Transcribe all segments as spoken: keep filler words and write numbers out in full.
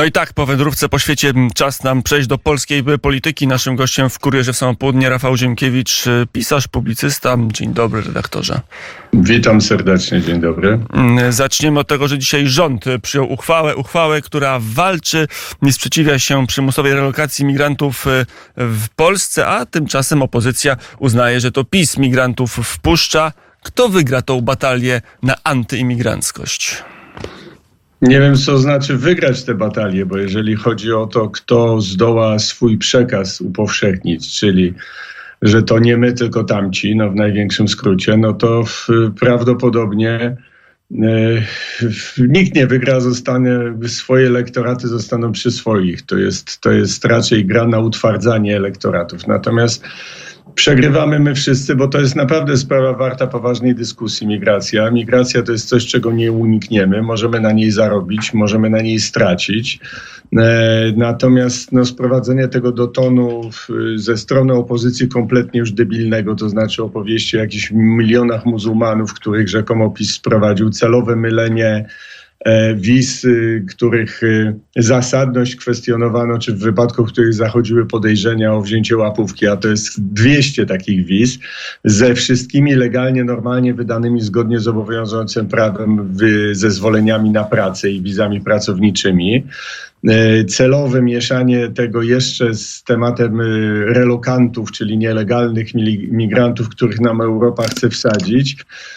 No i tak, po wędrówce po świecie czas nam przejść do polskiej polityki. Naszym gościem w Kurierze w samo południe Rafał Ziemkiewicz, pisarz, publicysta. Dzień dobry, redaktorze. Witam serdecznie, dzień dobry. Zaczniemy od tego, że dzisiaj rząd przyjął uchwałę, uchwałę, która walczy i sprzeciwia się przymusowej relokacji migrantów w Polsce, a tymczasem opozycja uznaje, że to PiS migrantów wpuszcza. Kto wygra tą batalię na antyimigranckość? Nie wiem, co znaczy wygrać tę batalię, bo jeżeli chodzi o to, kto zdoła swój przekaz upowszechnić, czyli że to nie my, tylko tamci, no w największym skrócie, no to w, prawdopodobnie e, nikt nie wygra, zostanie, swoje elektoraty zostaną przy swoich. To jest, to jest raczej gra na utwardzanie elektoratów. Natomiast przegrywamy my wszyscy, bo to jest naprawdę sprawa warta poważnej dyskusji. Migracja. Migracja to jest coś, czego nie unikniemy. Możemy na niej zarobić, możemy na niej stracić. E, natomiast no, sprowadzenie tego do tonu w, ze strony opozycji kompletnie już debilnego, to znaczy opowieści o jakichś milionach muzułmanów, których rzekomo PiS sprowadził, celowe mylenie wiz, których zasadność kwestionowano, czy w wypadku, w których zachodziły podejrzenia o wzięcie łapówki, a to jest dwieście takich wiz, ze wszystkimi legalnie, normalnie wydanymi zgodnie z obowiązującym prawem zezwoleniami na pracę i wizami pracowniczymi. Celowe mieszanie tego jeszcze z tematem relokantów, czyli nielegalnych migrantów, których nam Europa chce wsadzić.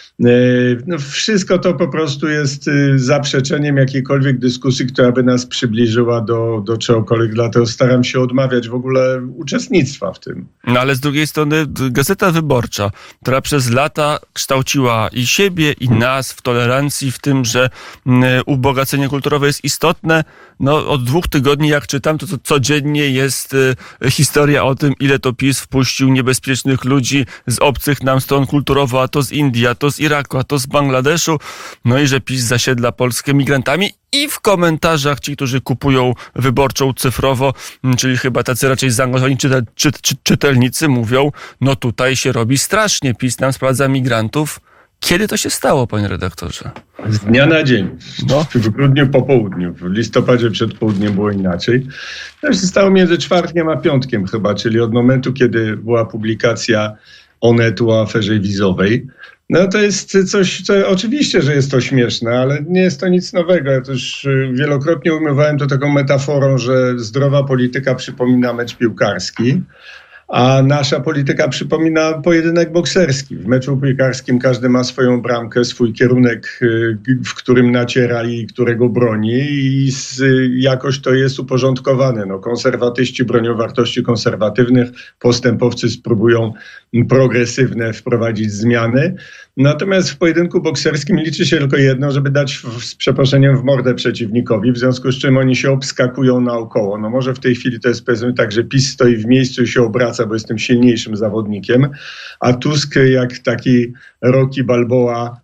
No wszystko to po prostu jest zaprzeczeniem jakiejkolwiek dyskusji, która by nas przybliżyła do, do czegokolwiek. Dlatego staram się odmawiać w ogóle uczestnictwa w tym. No ale z drugiej strony Gazeta Wyborcza, która przez lata kształciła i siebie, i nas w tolerancji, w tym, że ubogacenie kulturowe jest istotne. No od dwóch tygodni, jak czytam, to, to codziennie jest y, historia o tym, ile to PiS wpuścił niebezpiecznych ludzi z obcych nam stron kulturowo, a to z Indii, a to z Iraku, a to z Bangladeszu. No i że PiS zasiedla Polskę migrantami. I w komentarzach ci, którzy kupują Wyborczą cyfrowo, czyli chyba tacy raczej zaangażowani czytel, czy, czy, czytelnicy, mówią, no tutaj się robi strasznie, PiS nam sprowadza migrantów. Kiedy to się stało, panie redaktorze? Z dnia na dzień. No. W grudniu po południu. W listopadzie przed południem było inaczej. To się stało między czwartkiem a piątkiem chyba, czyli od momentu, kiedy była publikacja Onetu o aferze wizowej. No to jest coś, co oczywiście, że jest to śmieszne, ale nie jest to nic nowego. Ja też wielokrotnie ujmowałem to taką metaforą, że zdrowa polityka przypomina mecz piłkarski, a nasza polityka przypomina pojedynek bokserski. W meczu piłkarskim każdy ma swoją bramkę, swój kierunek, w którym naciera i którego broni, i jakoś to jest uporządkowane. No, konserwatyści bronią wartości konserwatywnych, postępowcy spróbują progresywne wprowadzić zmiany. Natomiast w pojedynku bokserskim liczy się tylko jedno, żeby dać z przeproszeniem w mordę przeciwnikowi, w związku z czym oni się obskakują naokoło. No może w tej chwili to jest, powiedzmy tak, że PiS stoi w miejscu i się obraca, bo jest tym silniejszym zawodnikiem, a Tusk jak taki Rocky Balboa,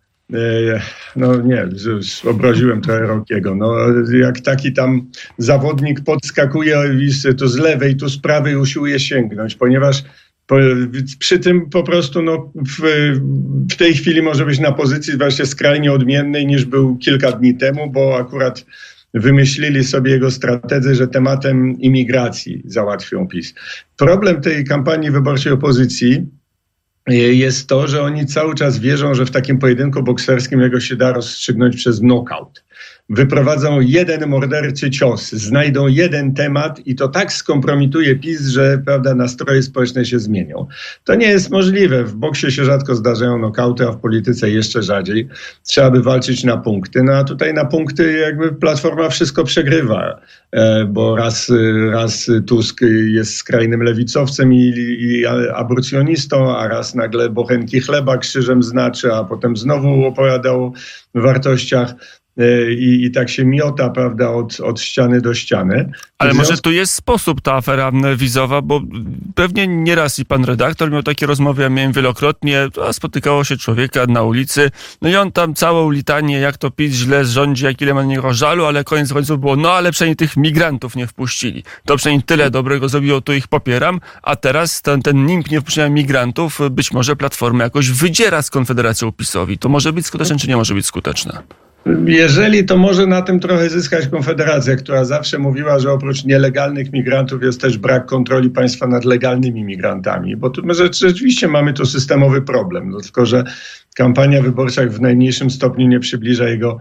no nie, obraziłem trochę Rockiego, no jak taki tam zawodnik podskakuje to z lewej, tu z prawej usiłuje sięgnąć, ponieważ przy tym po prostu no, w, w tej chwili może być na pozycji właśnie skrajnie odmiennej niż był kilka dni temu, bo akurat wymyślili sobie jego strategzy, że tematem imigracji załatwią PiS. Problem tej kampanii wyborczej opozycji jest to, że oni cały czas wierzą, że w takim pojedynku bokserskim jego się da rozstrzygnąć przez knockout. Wyprowadzą jeden morderczy cios, znajdą jeden temat i to tak skompromituje PiS, że prawda, nastroje społeczne się zmienią. To nie jest możliwe. W boksie się rzadko zdarzają knockouty, a w polityce jeszcze rzadziej. Trzeba by walczyć na punkty. No a tutaj na punkty jakby Platforma wszystko przegrywa, bo raz, raz Tusk jest skrajnym lewicowcem i, i aborcjonistą, a raz nagle bochenki chleba krzyżem znaczy, a potem znowu opowiada o wartościach. I, I tak się miota, prawda, od, od ściany do ściany. Ale może tu jest sposób, ta afera wizowa, bo pewnie nieraz i pan redaktor miał takie rozmowy, ja miałem wielokrotnie, a spotykało się człowieka na ulicy, no i on tam całą litanię, jak to PiS źle rządzi, jak ile ma na niego żalu, ale koniec końców było, no ale przynajmniej tych migrantów nie wpuścili. To przynajmniej tyle dobrego zrobiło, to ich popieram, a teraz ten, ten nimb nie wpuszczenia migrantów, być może Platforma jakoś wydziera z Konfederacją PiS-owi. To może być skuteczne, czy nie może być skuteczne? jeżeli, to może na tym trochę zyskać Konfederacja, która zawsze mówiła, że oprócz nielegalnych migrantów jest też brak kontroli państwa nad legalnymi migrantami, bo tu może rzeczywiście mamy tu systemowy problem, no, tylko że kampania wyborcza w najmniejszym stopniu nie przybliża jego,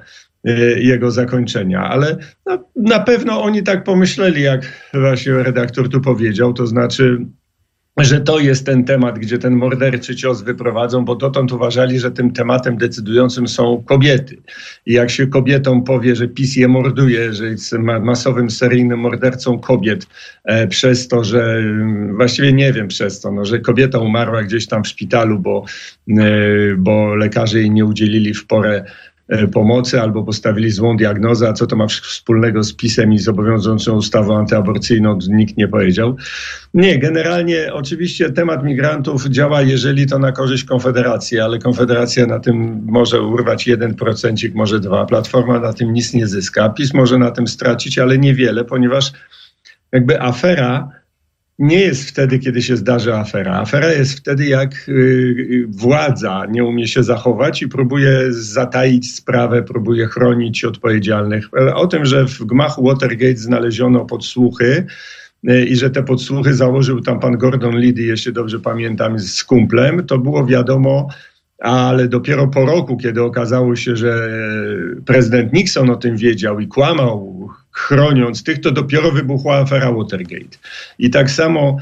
jego zakończenia, ale no, na pewno oni tak pomyśleli, jak właśnie redaktor tu powiedział, to znaczy, że to jest ten temat, gdzie ten morderczy cios wyprowadzą, bo dotąd uważali, że tym tematem decydującym są kobiety. I jak się kobietom powie, że PiS je morduje, że jest masowym, seryjnym mordercą kobiet e, przez to, że właściwie nie wiem przez to, no, że kobieta umarła gdzieś tam w szpitalu, bo, e, bo lekarze jej nie udzielili w porę pomocy albo postawili złą diagnozę, a co to ma wspólnego z PiS-em i z obowiązującą ustawą antyaborcyjną, nikt nie powiedział. Nie, generalnie oczywiście temat migrantów działa, jeżeli to na korzyść Konfederacji, ale Konfederacja na tym może urwać jeden procencik, może dwa. Platforma na tym nic nie zyska. PiS może na tym stracić, ale niewiele, ponieważ jakby afera nie jest wtedy, kiedy się zdarzy afera. Afera jest wtedy, jak y, władza nie umie się zachować i próbuje zataić sprawę, próbuje chronić odpowiedzialnych. O tym, że w gmachu Watergate znaleziono podsłuchy y, i że te podsłuchy założył tam pan Gordon Liddy, jeśli dobrze pamiętam, z kumplem, to było wiadomo, ale dopiero po roku, kiedy okazało się, że prezydent Nixon o tym wiedział i kłamał, chroniąc tych, to dopiero wybuchła afera Watergate. I tak samo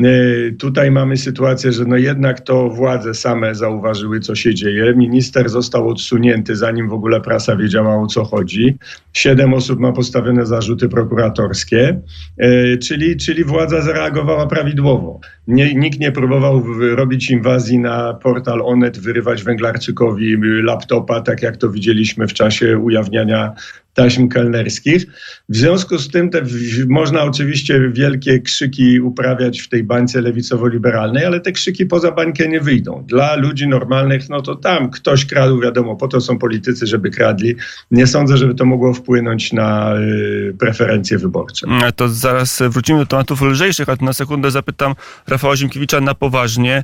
y, tutaj mamy sytuację, że no jednak to władze same zauważyły, co się dzieje. Minister został odsunięty, zanim w ogóle prasa wiedziała, o co chodzi. Siedem osób ma postawione zarzuty prokuratorskie, y, czyli, czyli władza zareagowała prawidłowo. Nie, nikt nie próbował robić inwazji na portal Onet, wyrywać Węglarczykowi laptopa, tak jak to widzieliśmy w czasie ujawniania taśm kelnerskich. W związku z tym te, można oczywiście wielkie krzyki uprawiać w tej bańce lewicowo-liberalnej, ale te krzyki poza bańkę nie wyjdą. Dla ludzi normalnych, no to tam ktoś kradł, wiadomo, po to są politycy, żeby kradli. Nie sądzę, żeby to mogło wpłynąć na y, preferencje wyborcze. To zaraz wrócimy do tematów lżejszych, ale na sekundę zapytam Rafała Ziemkiewicza na poważnie.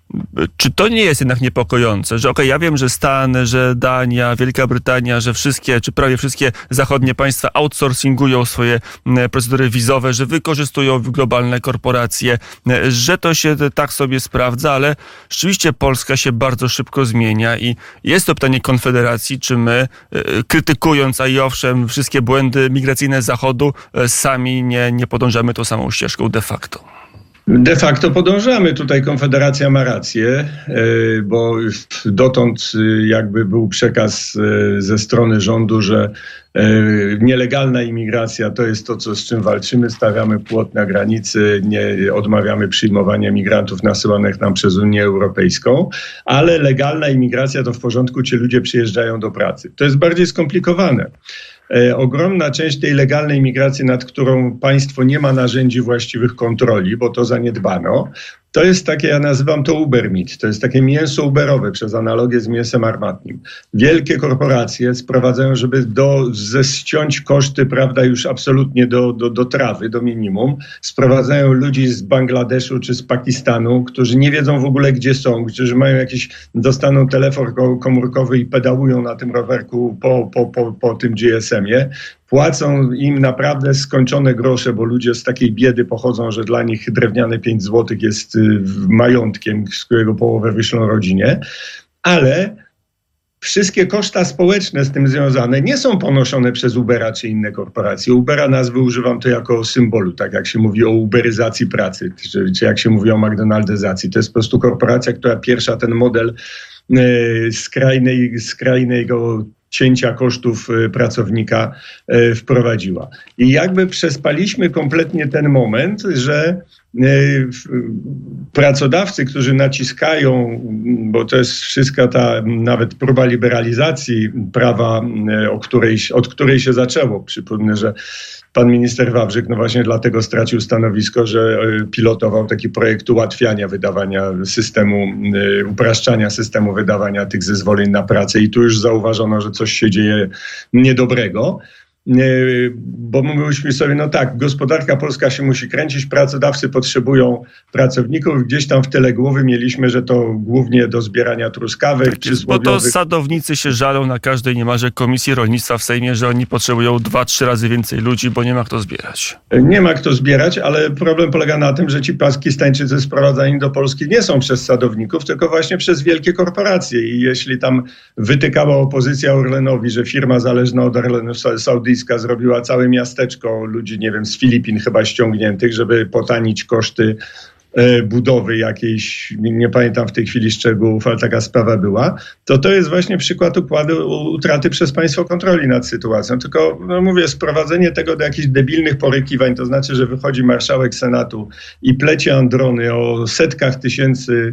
Czy to nie jest jednak niepokojące, że okej, okay, ja wiem, że Stany, że Dania, Wielka Brytania, że wszystkie, czy prawie wszystkie zachodnie państwa outsourcingują swoje procedury wizowe, że wykorzystują globalne korporacje, że to się tak sobie sprawdza, ale rzeczywiście Polska się bardzo szybko zmienia i jest to pytanie Konfederacji, czy my, krytykując, a i owszem, wszystkie błędy migracyjne Zachodu, sami nie, nie podążamy tą samą ścieżką de facto. De facto podążamy. Tutaj Konfederacja ma rację, bo dotąd jakby był przekaz ze strony rządu, że nielegalna imigracja to jest to, co, z czym walczymy. Stawiamy płot na granicy, nie odmawiamy przyjmowania migrantów nasyłanych nam przez Unię Europejską, ale legalna imigracja to w porządku, ci ludzie przyjeżdżają do pracy. To jest bardziej skomplikowane. Ogromna część tej legalnej migracji, nad którą państwo nie ma narzędzi właściwych kontroli, bo to zaniedbano, to jest takie, ja nazywam to Uber Meat, to jest takie mięso uberowe przez analogię z mięsem armatnim. Wielkie korporacje sprowadzają, żeby do, zściąć koszty, prawda, już absolutnie do, do, do trawy, do minimum. Sprowadzają ludzi z Bangladeszu czy z Pakistanu, którzy nie wiedzą w ogóle, gdzie są, którzy mają jakiś, dostaną telefon komórkowy i pedałują na tym rowerku po, po, po, po tym G S M-ie. Płacą im naprawdę skończone grosze, bo ludzie z takiej biedy pochodzą, że dla nich drewniane pięć złotych jest majątkiem, z którego połowę wyślą rodzinie. Ale wszystkie koszta społeczne z tym związane nie są ponoszone przez Ubera czy inne korporacje. Ubera nazwy używam to jako symbolu, tak jak się mówi o uberyzacji pracy, czy, czy jak się mówi o McDonaldyzacji. To jest po prostu korporacja, która pierwsza ten model e, skrajnej, skrajnego cięcia kosztów pracownika wprowadziła. I jakby przespaliśmy kompletnie ten moment, że pracodawcy, którzy naciskają, bo to jest wszystka ta nawet próba liberalizacji prawa, o której, od której się zaczęło. Przypomnę, że pan minister Wawrzyk no właśnie dlatego stracił stanowisko, że pilotował taki projekt ułatwiania wydawania systemu, upraszczania systemu wydawania tych zezwoleń na pracę i tu już zauważono, że coś się dzieje niedobrego. bo mówiliśmy sobie, no tak, gospodarka polska się musi kręcić, pracodawcy potrzebują pracowników. Gdzieś tam w tyle głowy mieliśmy, że to głównie do zbierania truskawek. Tak jest, bo to sadownicy się żalą na każdej niemalże komisji rolnictwa w Sejmie, że oni potrzebują dwa, trzy razy więcej ludzi, bo nie ma kto zbierać. Nie ma kto zbierać, ale problem polega na tym, że ci pakistańczycy sprowadzani do Polski nie są przez sadowników, tylko właśnie przez wielkie korporacje. I jeśli tam wytykała opozycja Orlenowi, że firma zależna od Orlenu saudyjska zrobiła całe miasteczko ludzi, nie wiem, z Filipin chyba ściągniętych, żeby potanić koszty budowy jakiejś, nie pamiętam w tej chwili szczegółów, ale taka sprawa była, to to jest właśnie przykład układu utraty przez państwo kontroli nad sytuacją. Tylko, no mówię, sprowadzenie tego do jakichś debilnych porykiwań, to znaczy, że wychodzi marszałek Senatu i plecie androny o setkach tysięcy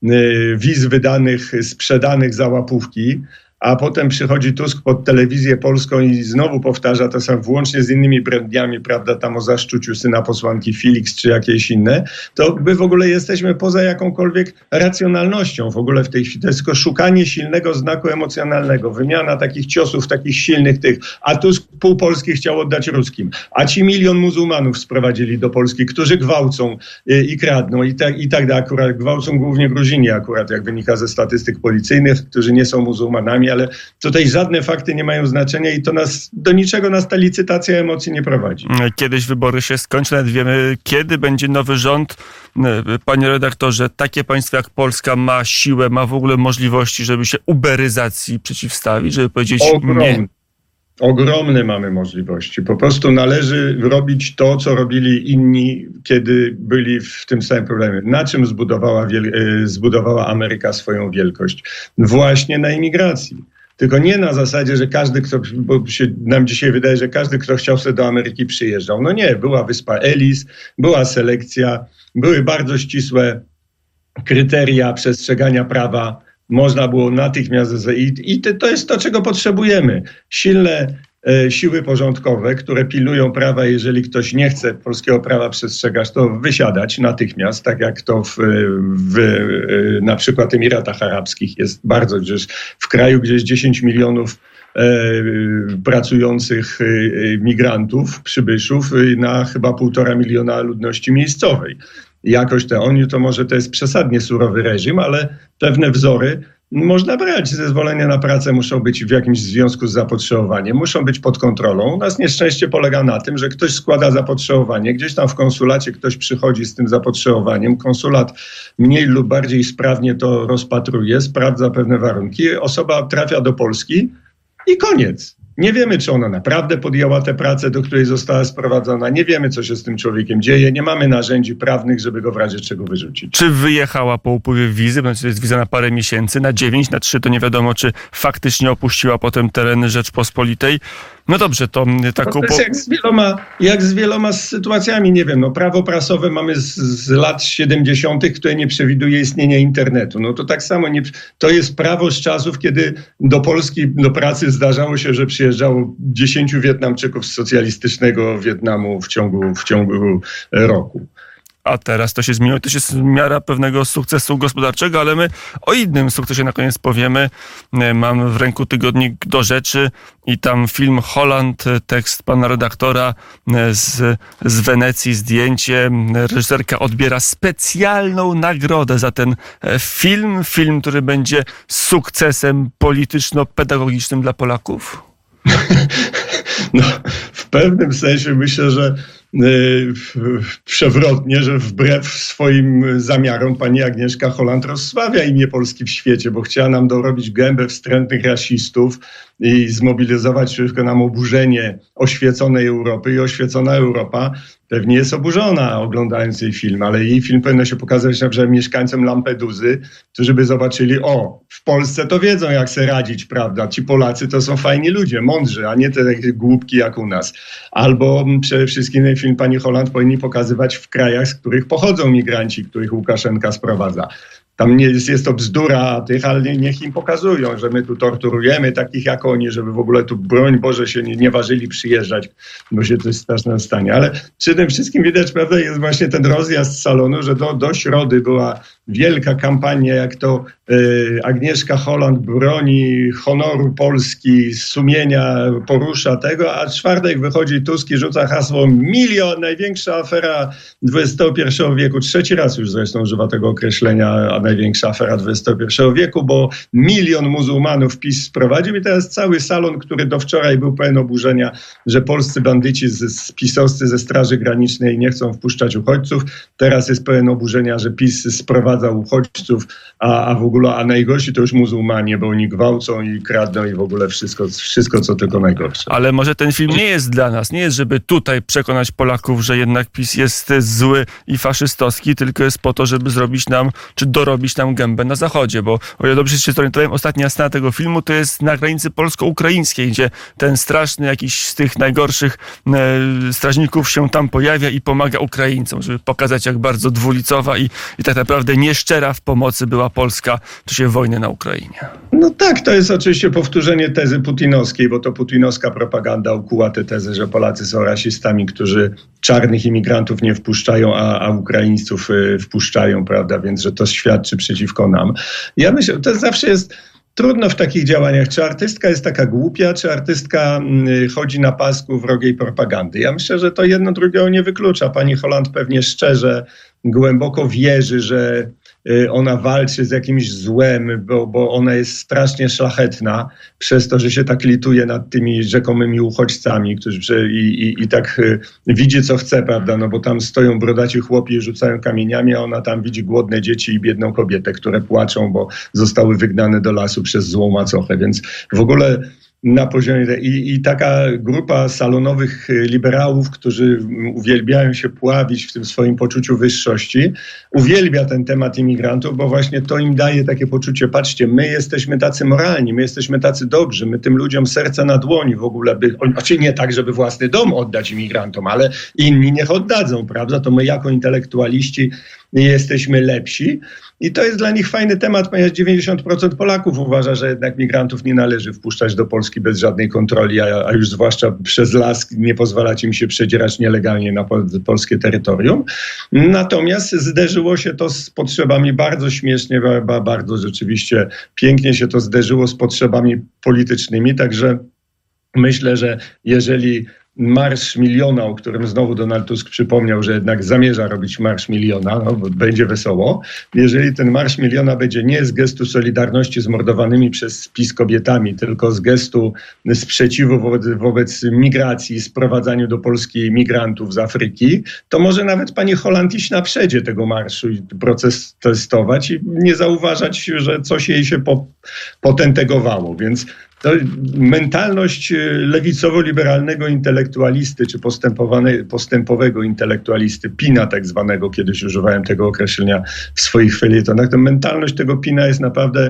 wiz wydanych, sprzedanych za łapówki, a potem przychodzi Tusk pod telewizję polską i znowu powtarza to samo, włącznie z innymi bredniami, prawda, tam o zaszczuciu syna posłanki Felix czy jakieś inne, to my w ogóle jesteśmy poza jakąkolwiek racjonalnością w ogóle w tej chwili. To jest tylko szukanie silnego znaku emocjonalnego, wymiana takich ciosów, takich silnych tych, a Tusk pół Polski chciał oddać ruskim, a ci milion muzułmanów sprowadzili do Polski, którzy gwałcą i, i kradną i tak, i tak dalej. Akurat gwałcą głównie Gruzini akurat, jak wynika ze statystyk policyjnych, którzy nie są muzułmanami, ale tutaj żadne fakty nie mają znaczenia i to nas, do niczego nas ta licytacja emocji nie prowadzi. Kiedyś wybory się skończą, nawet wiemy, kiedy będzie nowy rząd. Panie redaktorze, takie państwo jak Polska ma siłę, ma w ogóle możliwości, żeby się uberyzacji przeciwstawić, żeby powiedzieć Ogromne. nie. Ogromne mamy możliwości. Po prostu należy robić to, co robili inni, kiedy byli w tym samym problemie. Na czym zbudowała, zbudowała Ameryka swoją wielkość? Właśnie na imigracji. Tylko nie na zasadzie, że każdy, kto, bo się nam dzisiaj wydaje, że każdy, kto chciał sobie do Ameryki, przyjeżdżał. No nie, była wyspa Ellis, była selekcja, były bardzo ścisłe kryteria przestrzegania prawa. Można było natychmiast... I, i to jest to, czego potrzebujemy. Silne e, siły porządkowe, które pilnują prawa. Jeżeli ktoś nie chce polskiego prawa przestrzegać, to wysiadać natychmiast, tak jak to w, w e, na przykład Emiratach Arabskich jest bardzo, gdzieś w kraju, gdzie jest dziesięć milionów e, pracujących e, migrantów, przybyszów e, na chyba półtora miliona ludności miejscowej. Jakoś te oni, to może to jest przesadnie surowy reżim, ale pewne wzory można brać. Zezwolenia na pracę muszą być w jakimś związku z zapotrzebowaniem, muszą być pod kontrolą. U nas nieszczęście polega na tym, że ktoś składa zapotrzebowanie, gdzieś tam w konsulacie ktoś przychodzi z tym zapotrzebowaniem, konsulat mniej lub bardziej sprawnie to rozpatruje, sprawdza pewne warunki, osoba trafia do Polski i koniec. Nie wiemy, czy ona naprawdę podjęła tę pracę, do której została sprowadzona. Nie wiemy, co się z tym człowiekiem dzieje. Nie mamy narzędzi prawnych, żeby go w razie czego wyrzucić. Czy wyjechała po upływie wizy? Bo to jest wiza na parę miesięcy, na dziewięć, na trzy, to nie wiadomo, czy faktycznie opuściła potem tereny Rzeczpospolitej. No dobrze, to taką... To jest jak z wieloma, jak z wieloma sytuacjami, nie wiem, no prawo prasowe mamy z, z lat siedemdziesiątych, które nie przewiduje istnienia internetu. No to tak samo, nie, to jest prawo z czasów, kiedy do Polski, do pracy zdarzało się, że przyjeżdżało dziesięciu Wietnamczyków z socjalistycznego Wietnamu w ciągu, w ciągu roku. A teraz to się zmieniło, to jest miara pewnego sukcesu gospodarczego, ale my o innym sukcesie na koniec powiemy. Mam w ręku tygodnik Do Rzeczy i tam film Holland, tekst pana redaktora z, z Wenecji, zdjęcie. Reżyserka odbiera specjalną nagrodę za ten film, film, który będzie sukcesem polityczno-pedagogicznym dla Polaków. No, w pewnym sensie myślę, że przewrotnie, że wbrew swoim zamiarom pani Agnieszka Holland rozsławia imię Polski w świecie, bo chciała nam dorobić gębę wstrętnych rasistów i zmobilizować przeciwko nam oburzenie oświeconej Europy i oświecona Europa pewnie jest oburzona oglądając jej film, ale jej film powinno się pokazać na przykład mieszkańcom Lampeduzy, którzy by zobaczyli, o, w Polsce to wiedzą jak se radzić, prawda? Ci Polacy to są fajni ludzie, mądrzy, a nie te takie głupki jak u nas. Albo przede wszystkim film pani Holland powinni pokazywać w krajach, z których pochodzą migranci, których Łukaszenka sprowadza. Tam nie jest, jest to bzdura tych, ale niech im pokazują, że my tu torturujemy takich jak oni, żeby w ogóle tu, broń Boże, się nie, nie ważyli przyjeżdżać, bo się coś strasznego stanie. Ale przy tym wszystkim widać, prawda, jest właśnie ten rozjazd z salonu, że do, do środy była wielka kampania, jak to y, Agnieszka Holland broni honoru Polski, sumienia, porusza tego, a w czwartek wychodzi Tusk i rzuca hasło milion, największa afera dwudziestego pierwszego wieku. Trzeci raz już zresztą używa tego określenia, a największa afera dwudziestego pierwszego wieku, bo milion muzułmanów PiS sprowadził i teraz cały salon, który do wczoraj był pełen oburzenia, że polscy bandyci z, z pisowscy ze Straży Granicznej nie chcą wpuszczać uchodźców. Teraz jest pełen oburzenia, że PiS sprowadza uchodźców, a, a w ogóle, a najgorsi to już muzułmanie, bo oni gwałcą i kradną i w ogóle wszystko, wszystko co tylko najgorsze. Ale może ten film nie jest dla nas, nie jest, żeby tutaj przekonać Polaków, że jednak PiS jest zły i faszystowski, tylko jest po to, żeby zrobić nam, czy dorobić nam gębę na Zachodzie, bo o ile dobrze się zorientowałem, ostatnia scena tego filmu to jest na granicy polsko-ukraińskiej, gdzie ten straszny jakiś z tych najgorszych e, strażników się tam pojawia i pomaga Ukraińcom, żeby pokazać, jak bardzo dwulicowa i, i tak naprawdę nieszczera w pomocy była Polska w czasie wojny na Ukrainie. No tak, to jest oczywiście powtórzenie tezy putinowskiej, bo to putinowska propaganda ukuła tę tezę, że Polacy są rasistami, którzy czarnych imigrantów nie wpuszczają, a, a Ukraińców y, wpuszczają, prawda, więc że to świadczy przeciwko nam. Ja myślę, to zawsze jest trudno w takich działaniach, czy artystka jest taka głupia, czy artystka y, chodzi na pasku wrogiej propagandy. Ja myślę, że to jedno drugiego nie wyklucza. Pani Holland pewnie szczerze, głęboko wierzy, że ona walczy z jakimś złem, bo, bo ona jest strasznie szlachetna przez to, że się tak lituje nad tymi rzekomymi uchodźcami, którzy i, i, i tak widzi, co chce, prawda, no bo tam stoją brodaci chłopi i rzucają kamieniami, a ona tam widzi głodne dzieci i biedną kobietę, które płaczą, bo zostały wygnane do lasu przez złą macochę, więc w ogóle na poziomie I, i taka grupa salonowych liberałów, którzy uwielbiają się pławić w tym swoim poczuciu wyższości, uwielbia ten temat imigrantów, bo właśnie to im daje takie poczucie, patrzcie, my jesteśmy tacy moralni, my jesteśmy tacy dobrzy, my tym ludziom serce na dłoni w ogóle, by, oczywiście nie tak, żeby własny dom oddać imigrantom, ale inni niech oddadzą, prawda, to my jako intelektualiści jesteśmy lepsi. I to jest dla nich fajny temat, ponieważ dziewięćdziesiąt procent Polaków uważa, że jednak migrantów nie należy wpuszczać do Polski bez żadnej kontroli, a, a już zwłaszcza przez las nie pozwalać im się przedzierać nielegalnie na pol- polskie terytorium. Natomiast zderzyło się to z potrzebami bardzo śmiesznie, bardzo rzeczywiście pięknie się to zderzyło z potrzebami politycznymi, także myślę, że jeżeli Marsz Miliona, o którym znowu Donald Tusk przypomniał, że jednak zamierza robić Marsz Miliona, no, bo będzie wesoło. Jeżeli ten Marsz Miliona będzie nie z gestu solidarności z mordowanymi przez PiS kobietami, tylko z gestu sprzeciwu wobec, wobec migracji, sprowadzaniu do Polski migrantów z Afryki, to może nawet pani Holland iść na przedzie tego marszu i proces testować i nie zauważać, że coś jej się po, potentegowało. Więc to mentalność lewicowo-liberalnego intelektualisty, czy postępowego intelektualisty, Pina tak zwanego, kiedyś używałem tego określenia w swoich felietonach, to mentalność tego Pina jest naprawdę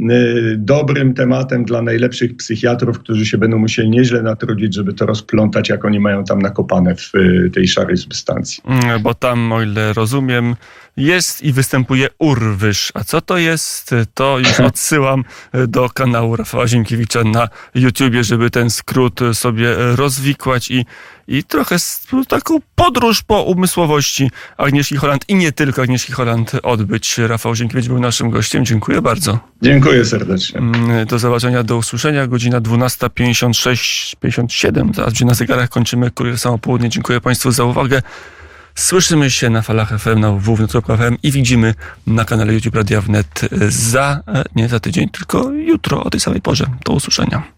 dobrym tematem dla najlepszych psychiatrów, którzy się będą musieli nieźle natrudzić, żeby to rozplątać, jak oni mają tam nakopane w tej szarej substancji. Bo tam, o ile rozumiem, jest i występuje urwyż. A co to jest? To już odsyłam do kanału Rafała Ziemkiewicza na YouTubie, żeby ten skrót sobie rozwikłać i, i trochę taką podróż po umysłowości Agnieszki Holland i nie tylko Agnieszki Holland odbyć. Rafał Ziemkiewicz był naszym gościem. Dziękuję bardzo. Dziękuję serdecznie. Do zobaczenia, do usłyszenia. Godzina dwunasta pięćdziesiąt sześć pięćdziesiąt siedem. Zaraz na zegarach kończymy Kurier Samo Południe. Dziękuję Państwu za uwagę. Słyszymy się na falach F M, na w w w kropka f m i widzimy na kanale YouTube Radia Wnet za, nie za tydzień, tylko jutro o tej samej porze. Do usłyszenia.